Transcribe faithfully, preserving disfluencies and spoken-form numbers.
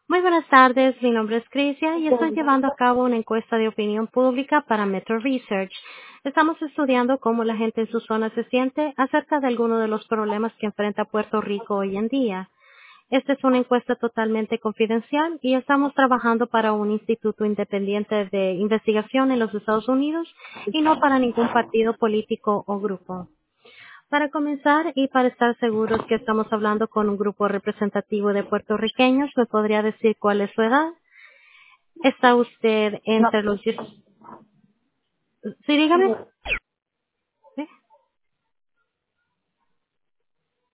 Muy buenas tardes, mi nombre es Crisia y estoy llevando a cabo una encuesta de opinión pública para Metro Research. Estamos estudiando cómo la gente en su zona se siente acerca de algunos de los problemas que enfrenta Puerto Rico hoy en día. Esta es una encuesta totalmente confidencial y estamos trabajando para un instituto independiente de investigación en los Estados Unidos y no para ningún partido político o grupo. Para comenzar y para estar seguros que estamos hablando con un grupo representativo de puertorriqueños, ¿me podría decir cuál es su edad? ¿Está usted No, entre los... diez? Sí, dígame.